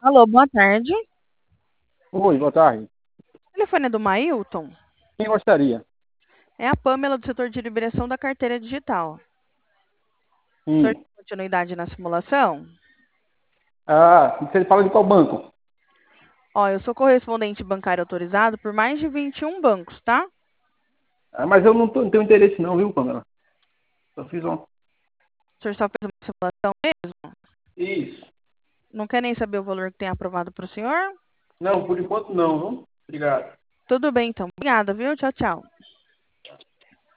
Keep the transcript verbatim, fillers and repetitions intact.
Alô, boa tarde. Oi, boa tarde. O telefone é do Mailton? Quem gostaria? É a Pamela do setor de liberação da carteira digital. O senhor Hum. tem continuidade na simulação? Ah, você fala de qual banco? Ó, eu sou correspondente bancário autorizado por mais de vinte e um bancos, tá? Ah, mas eu não, tô- não tenho interesse não, viu, Pamela? Só fiz um... O senhor só fez uma simulação mesmo? Isso. Não quer nem saber o valor que tem aprovado para o senhor? Não, por enquanto não, viu? Obrigado. Tudo bem, então. Obrigada, viu? Tchau, tchau.